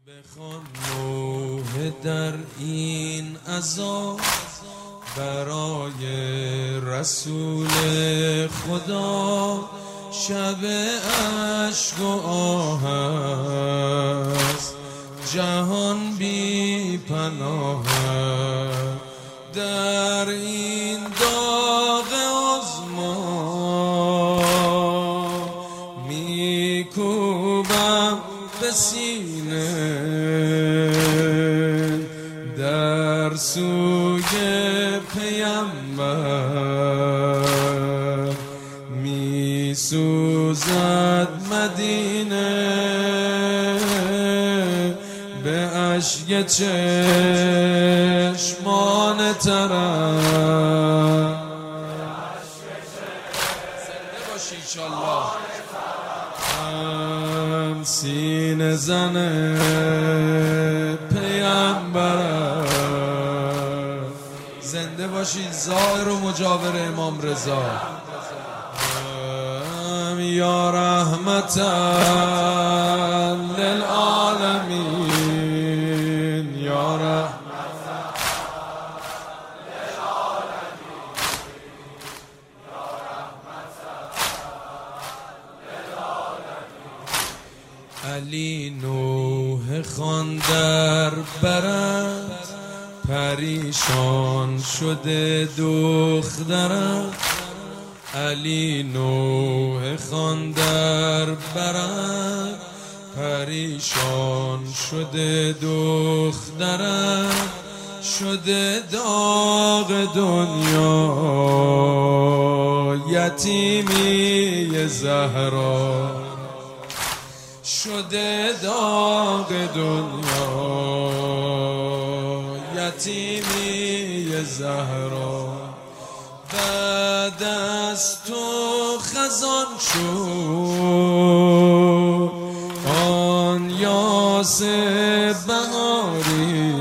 بخوان نوحه در این عزا برای رسول خدا، شب اشک و آه است، جهان بی پناه در این داغ آزما، میکوبم به سینه در سوی پیمبر، میسوزد مدینه به اشک چشمان ترم. زنده باشی انشالله. سینه زن پیمبرم، زنده باشید ظاهر و مجاور امام رضا. یا رحمتا للعالمین، یا رحمتا للعالمین، یا رحمتا للعالمین. علی نوحه خوان در برد، پریشان شده دخترم. علی نوحه خوان در برد، پریشان شده دخترم. شده داغ دنیا یتیمی زهرا، شده داغ دنیا یتیمی زهرا. بعد از تو خزان شد آن یاس بهاری،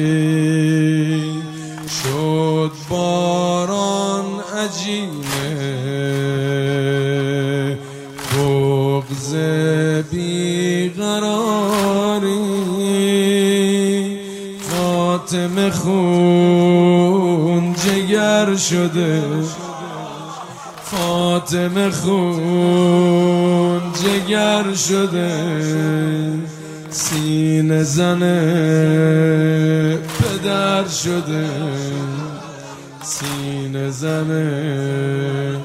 شد باران عجینه بغض بیقراری. فاطمه خون جگر شده، فاطمه خون جگر شده. سینه زن پدر شده، سینه زن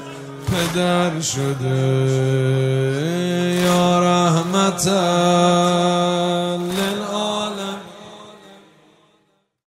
پدر شده. یا رحمتا